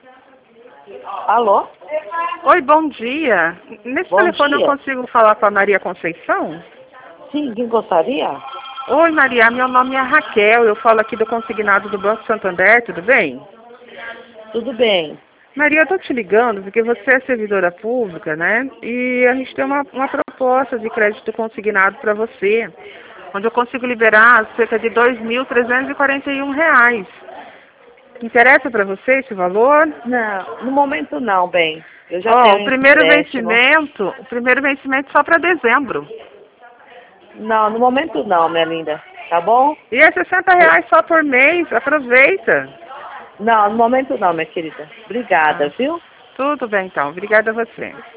Alô? Oi, bom dia. Nesse Bom telefone dia. eu consigo falar com a Maria Conceição? Sim, quem gostaria? Oi, Maria, meu nome é Raquel, eu falo aqui do consignado do Banco Santander, tudo bem? Tudo bem. Maria, eu tô te ligando porque você é servidora pública, né? E a gente tem uma proposta de crédito consignado para você, onde eu consigo liberar cerca de R$ 2.341. Interessa para você esse valor? Não, no momento não, bem. Eu já Ó, tenho esse empréstimo. o primeiro vencimento só para dezembro. Não, no momento não, minha linda. Tá bom? E é R$ 60 só por mês, aproveita. Não, no momento não, minha querida. Obrigada, Ah, viu? tudo bem então, obrigada a você.